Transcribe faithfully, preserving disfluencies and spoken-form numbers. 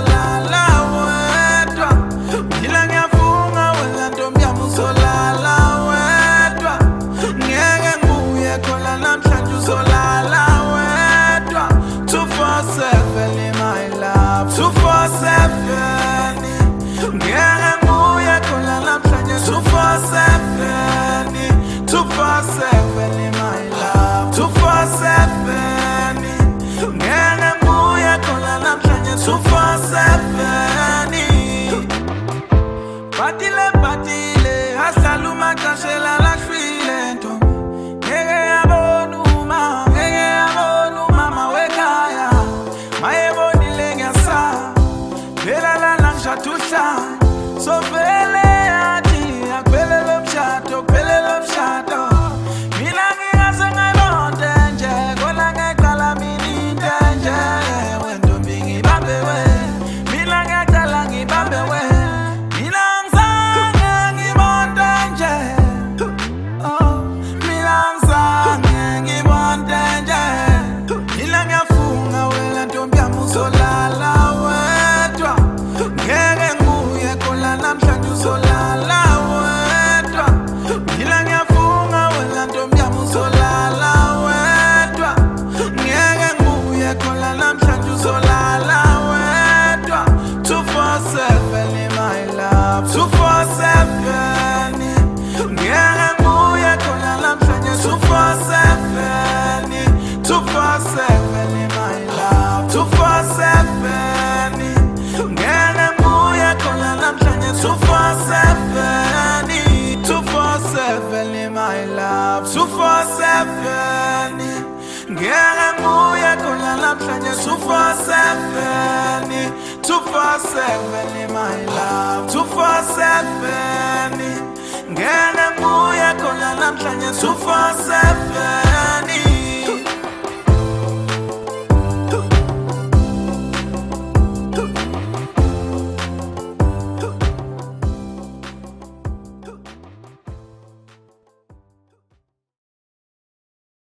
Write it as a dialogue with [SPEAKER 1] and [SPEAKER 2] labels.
[SPEAKER 1] uzolala wedwa. Mina ngiyafunga wena ntombi yami uzolala wedwa. Ngeke ngibuye khona namhlanje uzolala wedwa. two four seven in my love, two four seven. Ngeke ngibuye khona namhlanje two four seven, two four seven in my love, two four seven. Ngeke ngibuye khona namhlanje two four seven. Batile batile asaluma kashela la shwile ntombi. Ngeke yabona uma, ngeke yabona umama wekhaya. Mayebonile ngiyasa, phela lana ngishathusha. So vele yathi akuphelele umshado, kuphelele umshado. Mina ngingase ngayibonde nje, kona ngeqala mina into enje. Wentombi ngibambe we, mina ngiyaqala ngibambe we. Mina ngizange ngibonde nje, oh, mina ngizange ngibonde nje. Mina ngiyafunga wena ntombi yami uzolala wedwa. Ngeke ngibuye khona namhlanje uzolala wedwa. Mina ngiyafunga wena ntombi yami uzolala wedwa. Ngeke ngibuye khona namhlanje uzolala wedwa. two four seven in my love, two four seven. Ngeke ngibuye khona namhlanje two four seven, two four seven in my love, two four seven. Ngeke ngibuye khona namhlanje two four seven, two four seven in my love, two four seven. Ngeke ngibuye khona namhlanje two four seven, two four seven in my love, two four seven. Ngeke ngibuye khona namhlanje two four seven.